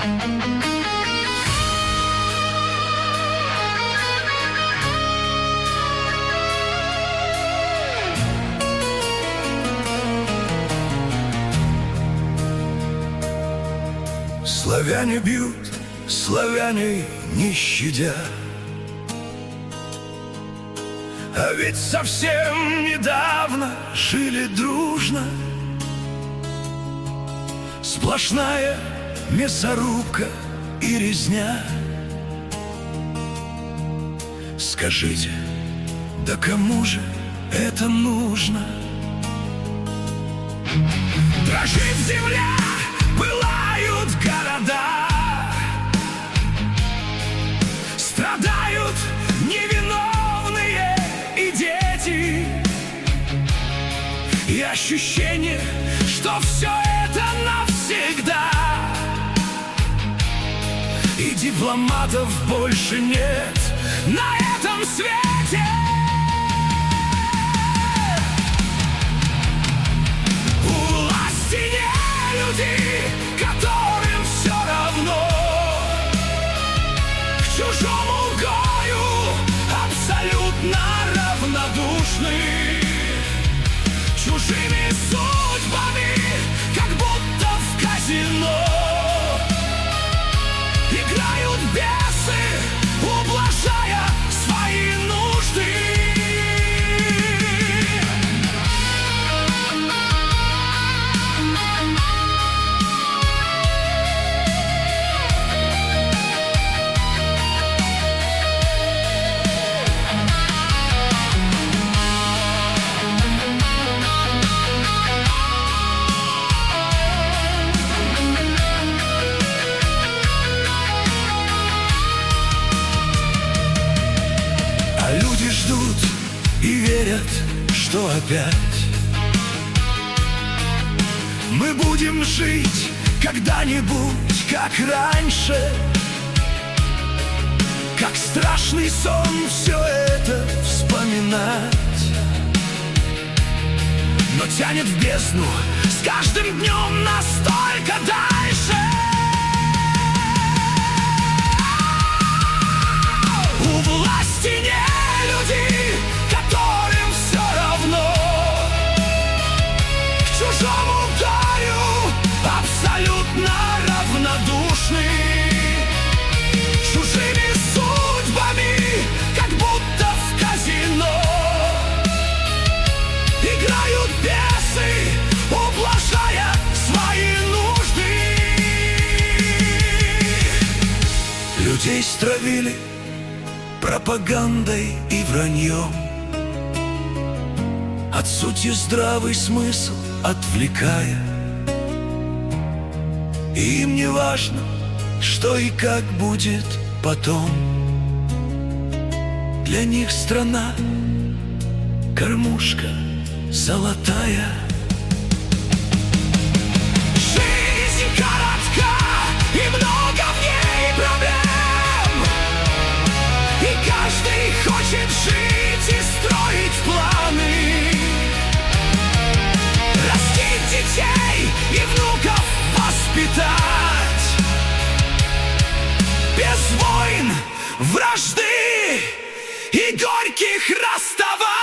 Славяне бьют, славяне не щадя. А ведь совсем недавно жили дружно. Сплошная мясорубка и резня. Скажите, да кому же это нужно? Дрожит земля, пылают города, страдают невиновные и дети. И ощущение, что все это навсегда. И дипломатов больше нет на этом свете. У власти не люди, которым все равно. К чужому горю абсолютно равнодушны. Чужими судьбами, как будто в казино, играют бесы, ублажая свои нужды. А люди ждут и верят, что опять мы будем жить когда-нибудь, как раньше. Как страшный сон все это вспоминать, но тянет в бездну с каждым днем настолько дальше. У власти не люди, которым все равно. К чужому горю абсолютно равнодушны. Чужими судьбами, как будто в казино, играют бесы, ублажая свои нужды. Людей стравили пропагандой и враньем, от сути здравый смысл отвлекая. И им не важно, что и как будет потом. Для них страна — кормушка золотая. Жизнь коротка, и много в ней проблем. И каждый хочет жить и строить планы, растить детей и внуков воспитать. Без войн, вражды и горьких расставаний.